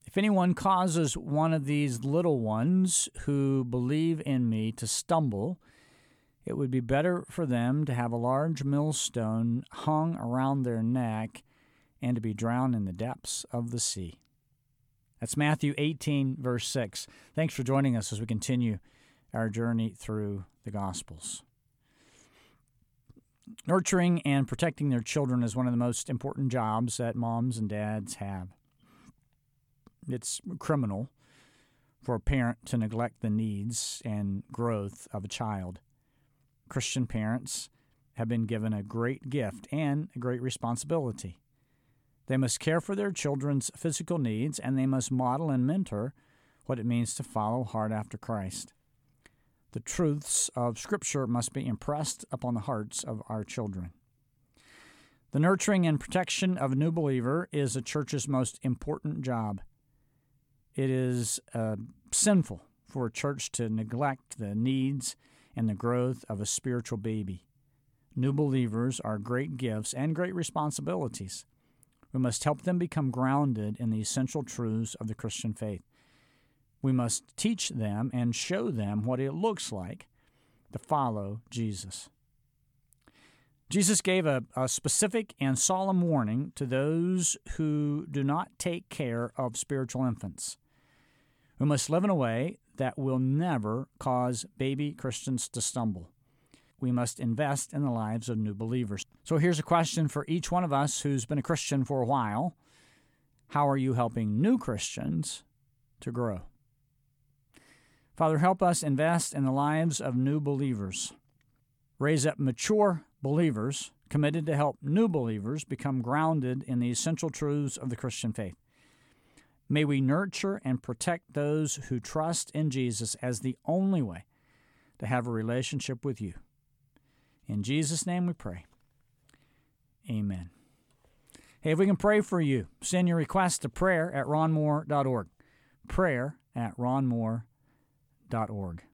If anyone causes one of these little ones who believe in me to stumble, it would be better for them to have a large millstone hung around their neck and to be drowned in the depths of the sea. That's Matthew 18, verse 6. Thanks for joining us as we continue our journey through the Gospels. Nurturing and protecting their children is one of the most important jobs that moms and dads have. It's criminal for a parent to neglect the needs and growth of a child. Christian parents have been given a great gift and a great responsibility. They must care for their children's physical needs, and they must model and mentor what it means to follow hard after Christ. The truths of Scripture must be impressed upon the hearts of our children. The nurturing and protection of a new believer is a church's most important job. It is sinful for a church to neglect the needs and the growth of a spiritual baby. New believers are great gifts and great responsibilities. We must help them become grounded in the essential truths of the Christian faith. We must teach them and show them what it looks like to follow Jesus. Jesus gave a specific and solemn warning to those who do not take care of spiritual infants. We must live in a way that will never cause baby Christians to stumble. We must invest in the lives of new believers. So here's a question for each one of us who's been a Christian for a while. How are you helping new Christians to grow? Father, help us invest in the lives of new believers. Raise up mature believers committed to help new believers become grounded in the essential truths of the Christian faith. May we nurture and protect those who trust in Jesus as the only way to have a relationship with you. In Jesus' name we pray. Amen. Hey, if we can pray for you, send your request to prayer@ronmoore.org. Prayer@ronmoore.org.